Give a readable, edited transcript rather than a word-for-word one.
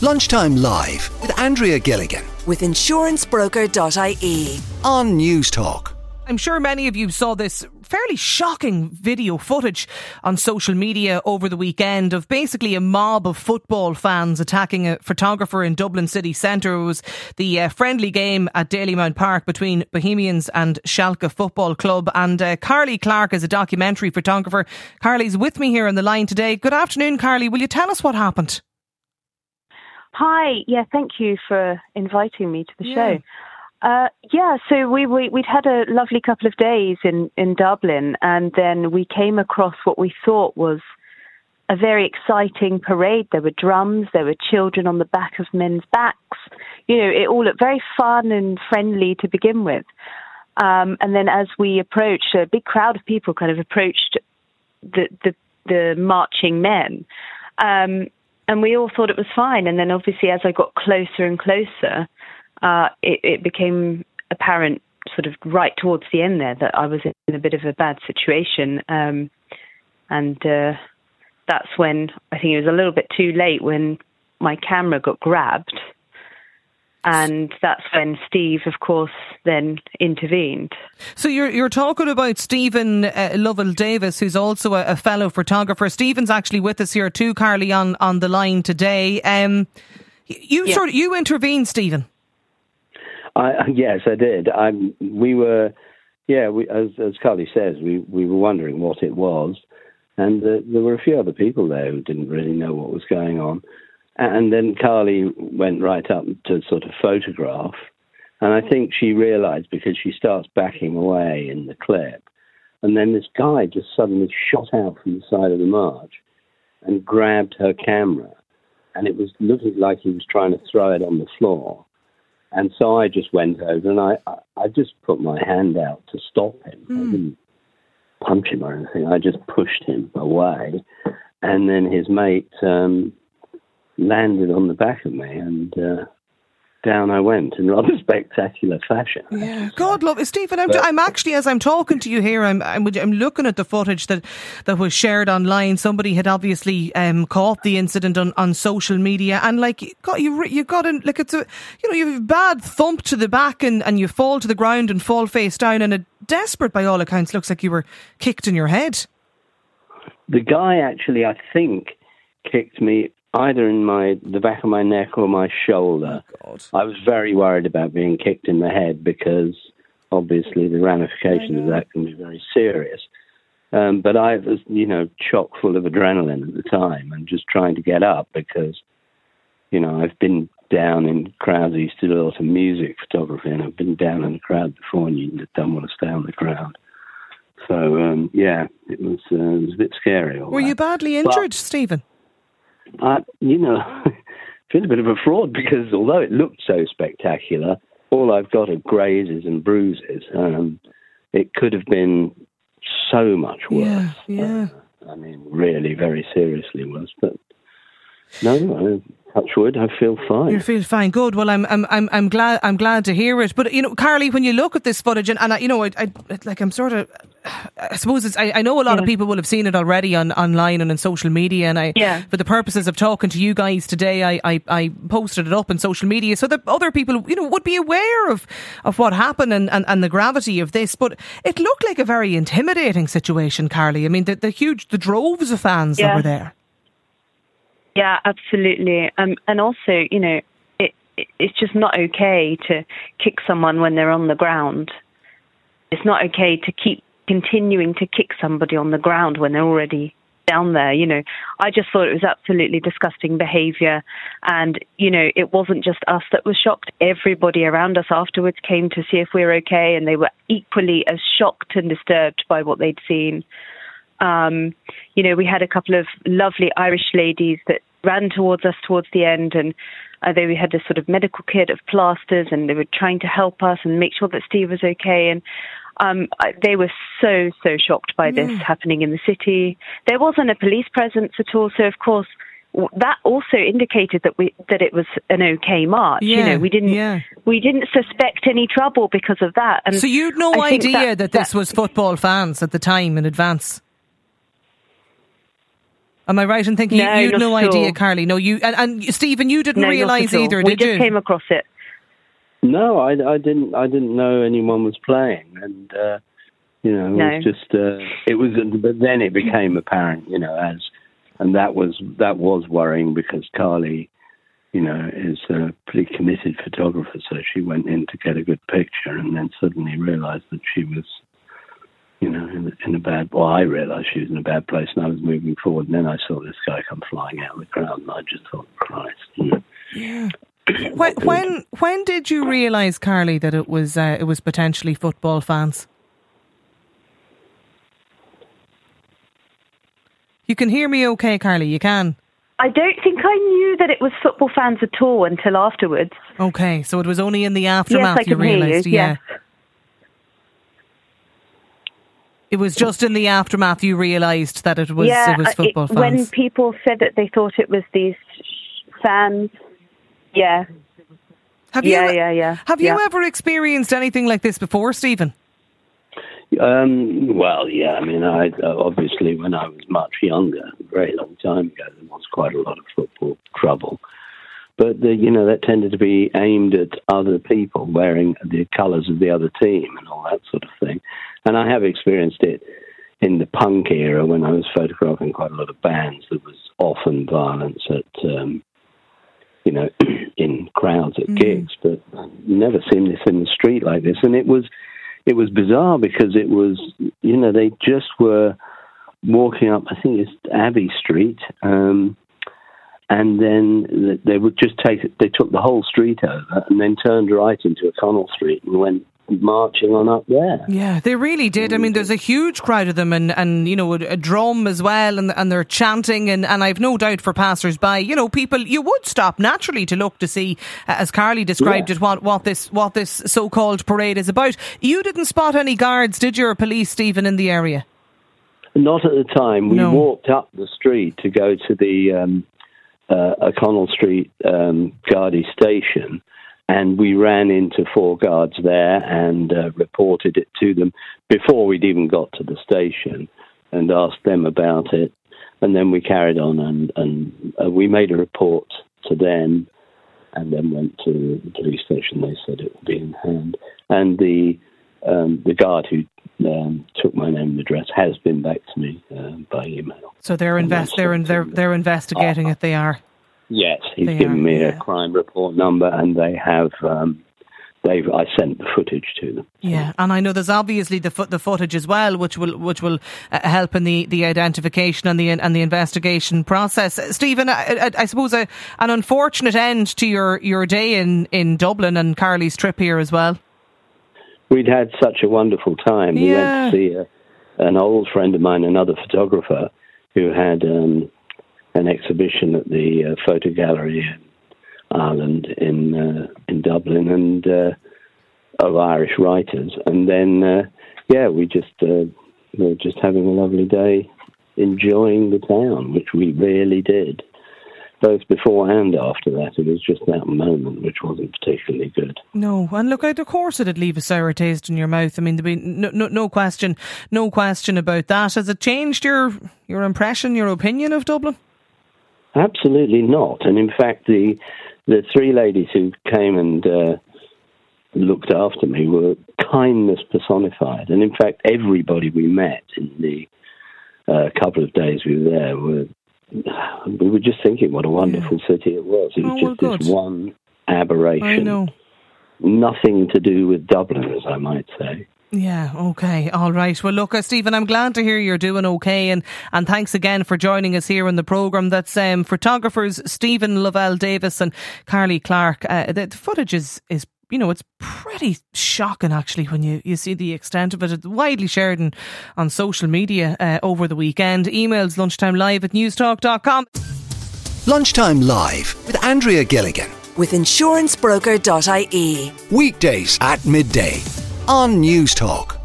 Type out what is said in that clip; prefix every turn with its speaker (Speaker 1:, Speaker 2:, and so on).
Speaker 1: Lunchtime Live with Andrea Gilligan
Speaker 2: with insurancebroker.ie
Speaker 1: on News Talk.
Speaker 3: I'm sure many of you saw this fairly shocking video footage on social media over the weekend of basically a mob of football fans attacking a photographer in Dublin city centre. It was the friendly game at Dalymount Park between Bohemians and Schalke Football Club. And Carly Clark is a documentary photographer. Carly's with me here on the line today. Good afternoon, Carly. Will you tell us what happened?
Speaker 4: Hi. Yeah, thank you for inviting me to the show. So we'd had a lovely couple of days in Dublin, and then we came across what we thought was a very exciting parade. There were drums, there were children on the back of men's backs. You know, it all looked very fun and friendly to begin with. And then as we approached, a big crowd of people kind of approached the marching men. And we all thought it was fine. And then obviously as I got closer and closer, it became apparent sort of right towards the end there that I was in a bit of a bad situation. And that's when I think it was a little bit too late when my camera got grabbed. And that's when Steve, of course, then intervened. So
Speaker 3: you're talking about Stephen Lovell Davis, who's also a fellow photographer. Stephen's actually with us here too, Carly, on the line today. You intervened, Stephen.
Speaker 5: Yes, I did. As Carly says, we were wondering what it was, and there were a few other people there who didn't really know what was going on. And then Carly went right up to sort of photograph, and I think she realised because she starts backing away in the clip, and then this guy just suddenly shot out from the side of the march and grabbed her camera, and it was looking like he was trying to throw it on the floor. And so I just went over and I just put my hand out to stop him. I didn't punch him or anything. I just pushed him away. And then his mate landed on the back of me, and down I went in rather spectacular fashion.
Speaker 3: Yeah, God love it, Stephen. I'm actually, as I'm talking to you here, I'm looking at the footage that was shared online. Somebody had obviously caught the incident on social media, and you got in, like, it's you have a bad thump to the back, and you fall to the ground and fall face down, and desperate by all accounts, looks like you were kicked in your head.
Speaker 5: The guy actually, I think, kicked me either in the back of my neck or my shoulder. Oh, God. I was very worried about being kicked in the head because obviously the ramifications of that can be very serious. But I was, chock full of adrenaline at the time and just trying to get up because, I've been down in crowds. I used to do a lot of music photography, and I've been down in the crowd before, and you don't want to stay on the ground. So, it was a bit scary.
Speaker 3: Were you badly injured, Stephen?
Speaker 5: I feel a bit of a fraud because although it looked so spectacular, all I've got are grazes and bruises. It could have been so much worse.
Speaker 3: Yeah.
Speaker 5: Really, very seriously worse. But no, touch wood, I feel fine.
Speaker 3: You feel fine. Good. Well, I'm glad to hear it. But Carly, when you look at this footage, and I'm sort of, I suppose I know a lot of people will have seen it already online and on social media, and for the purposes of talking to you guys today, I posted it up on social media so that other people would be aware of what happened and the gravity of this. But it looked like a very intimidating situation, Carly. I mean, the droves of fans that were there.
Speaker 4: Yeah, absolutely. And also, it's just not okay to kick someone when they're on the ground. It's not okay to keep continuing to kick somebody on the ground when they're already down there. I just thought it was absolutely disgusting behaviour. And, it wasn't just us that was shocked. Everybody around us afterwards came to see if we were okay, and they were equally as shocked and disturbed by what they'd seen. We had a couple of lovely Irish ladies that ran towards us towards the end, and we had this sort of medical kit of plasters, and they were trying to help us and make sure that Steve was okay. And they were so shocked by this happening in the city. There wasn't a police presence at all, so of course that also indicated that it was an okay march. We didn't suspect any trouble because of that. And
Speaker 3: so you'd no idea that this was football fans at the time in advance? Am I right in thinking
Speaker 4: No,
Speaker 3: you'd
Speaker 4: not
Speaker 3: no
Speaker 4: at
Speaker 3: idea,
Speaker 4: all.
Speaker 3: Carly? No, you and Stephen, you didn't
Speaker 4: No,
Speaker 3: realise
Speaker 4: not at all.
Speaker 3: either,
Speaker 4: We
Speaker 3: did you?
Speaker 4: just came across it.
Speaker 5: No, I didn't know anyone was playing, and it was just it was. But then it became apparent, and that was worrying because Carly, is a pretty committed photographer, so she went in to get a good picture, and then suddenly realised that she was, in a bad. Well, I realised she was in a bad place, and I was moving forward, and then I saw this guy come flying out of the crowd, and I just thought, Christ.
Speaker 3: Yeah. When did you realise, Carly, that it was potentially football fans? You can hear me okay, Carly? You can?
Speaker 4: I don't think I knew that it was football fans at all until afterwards.
Speaker 3: Okay, so it was only in the aftermath
Speaker 4: yes, I
Speaker 3: you
Speaker 4: can hear
Speaker 3: realised?
Speaker 4: you,
Speaker 3: Yeah.
Speaker 4: yes.
Speaker 3: It was just in the aftermath you realised that it was football fans.
Speaker 4: When people said that they thought it was these fans, yeah.
Speaker 3: Have you
Speaker 4: Have
Speaker 3: you ever experienced anything like this before, Stephen?
Speaker 5: Well, yeah. I mean, I obviously when I was much younger, a very long time ago, there was quite a lot of football trouble. But that tended to be aimed at other people wearing the colours of the other team and all that sort of thing. And I have experienced it in the punk era when I was photographing quite a lot of bands. There was often violence at, in crowds at gigs, but I've never seen this in the street like this. And it was bizarre because it was, they just were walking up, I think it's Abbey Street, and then they would just they took the whole street over and then turned right into O'Connell Street and went marching on up there.
Speaker 3: Yeah, they really did. I mean, there's a huge crowd of them and a drum as well, and they're chanting, and I've no doubt for passers-by, people, you would stop naturally to look to see, as Carly described it, what this so-called parade is about. You didn't spot any guards, did you, or police, Stephen, in the area?
Speaker 5: Not at the time. We walked up the street to go to the O'Connell Street Gardaí station, and we ran into 4 guards there and reported it to them before we'd even got to the station and asked them about it. And then we carried on and we made a report to them and then went to the police station. They said it would be in hand. And the guard who took my name and address has been back to me by email.
Speaker 3: So they're investigating it, they are?
Speaker 5: Yes, he's given me a crime report number, and they have. I sent the footage to them.
Speaker 3: Yeah, and I know there's obviously the footage as well, which will help in the identification and the investigation process. Stephen, I suppose an unfortunate end to your day in Dublin and Carly's trip here as well.
Speaker 5: We'd had such a wonderful time. We went to see an old friend of mine, another photographer, who had an exhibition at the Photo Gallery in Ireland in Dublin, and of Irish writers. And then, we were just having a lovely day, enjoying the town, which we really did. Both before and after that, it was just that moment which wasn't particularly good. No,
Speaker 3: and look, of course it'd leave a sour taste in your mouth. I mean, there'd be no question about that. Has it changed your impression, your opinion of Dublin?
Speaker 5: Absolutely not. And in fact, the 3 ladies who came and looked after me were kindness personified. And in fact, everybody we met in the couple of days we were there we were just thinking what a wonderful city it was. It was just this one aberration.
Speaker 3: I know.
Speaker 5: Nothing to do with Dubliners, I might say.
Speaker 3: Yeah, okay, all right. Well, look, Stephen, I'm glad to hear you're doing okay, and thanks again for joining us here on the programme. That's photographers Stephen Lovell-Davis and Carly Clark. The footage is it's pretty shocking, actually, when you see the extent of it. It's widely shared on social media over the weekend. Emails lunchtimelive@newstalk.com.
Speaker 1: Lunchtime Live with Andrea Gilligan.
Speaker 2: With insurancebroker.ie.
Speaker 1: Weekdays at midday on Newstalk.